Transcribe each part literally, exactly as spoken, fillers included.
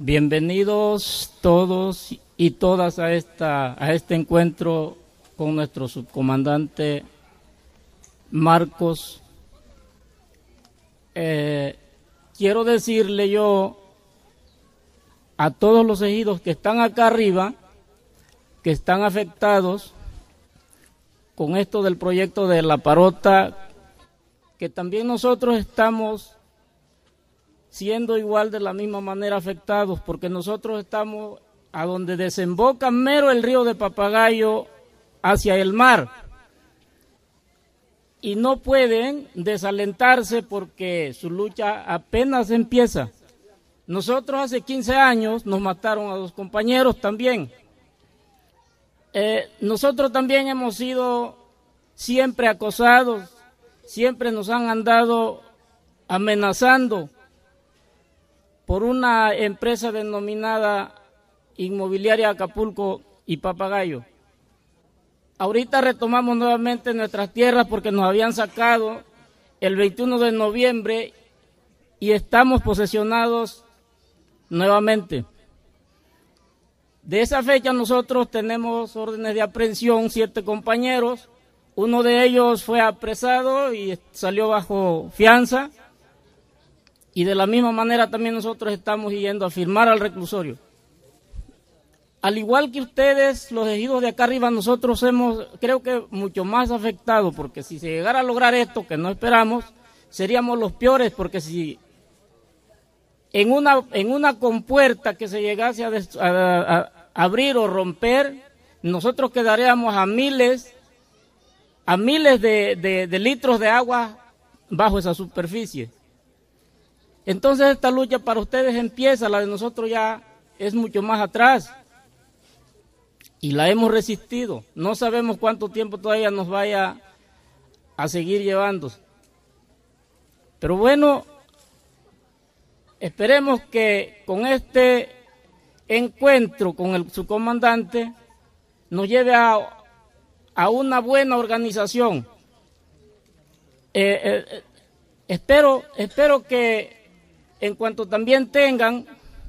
Bienvenidos todos y todas a esta a este encuentro con nuestro subcomandante Marcos. Eh, quiero decirle yo a todos los ejidos que están acá arriba, que están afectados con esto del proyecto de la parota, que también nosotros estamos siendo igual de la misma manera afectados, porque nosotros estamos a donde desemboca mero el río de Papagayo hacia el mar, y no pueden desalentarse porque su lucha apenas empieza. Nosotros hace quince años nos mataron a dos compañeros también. Eh, nosotros también hemos sido siempre acosados, siempre nos han andado amenazando por una empresa denominada Inmobiliaria Acapulco y Papagayo. Ahorita retomamos nuevamente nuestras tierras porque nos habían sacado el veintiuno de noviembre y estamos posesionados nuevamente. De esa fecha nosotros tenemos órdenes de aprehensión, siete compañeros, uno de ellos fue apresado y salió bajo fianza, y de la misma manera también nosotros estamos yendo a firmar al reclusorio. Al igual que ustedes, los ejidos de acá arriba, nosotros hemos, creo que mucho más afectados, porque si se llegara a lograr esto, que no esperamos, seríamos los peores, porque si en una, en una compuerta que se llegase a, des, a, a, a abrir o romper, nosotros quedaríamos a miles, a miles de, de, de litros de agua bajo esa superficie. Entonces esta lucha para ustedes empieza, la de nosotros ya es mucho más atrás. Y la hemos resistido. No sabemos cuánto tiempo todavía nos vaya a seguir llevando. Pero bueno, esperemos que con este encuentro con el subcomandante nos lleve a, a una buena organización. Eh, eh, espero, espero que en cuanto también tengan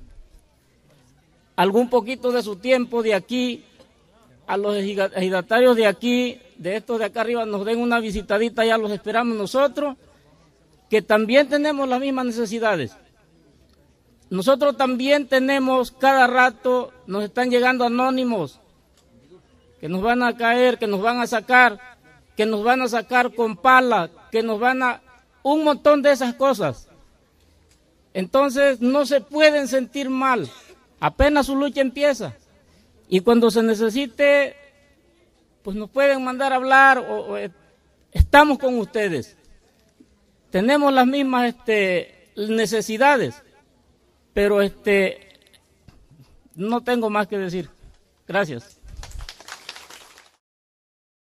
algún poquito de su tiempo de aquí, a los ejidatarios de aquí, de estos de acá arriba, nos den una visitadita, ya los esperamos nosotros, que también tenemos las mismas necesidades. Nosotros también tenemos, cada rato nos están llegando anónimos, que nos van a caer, que nos van a sacar, que nos van a sacar con pala, que nos van a... un montón de esas cosas. Entonces no se pueden sentir mal, apenas su lucha empieza. Y cuando se necesite, pues nos pueden mandar a hablar, o, o estamos con ustedes. Tenemos las mismas este, necesidades, pero este, no tengo más que decir. Gracias.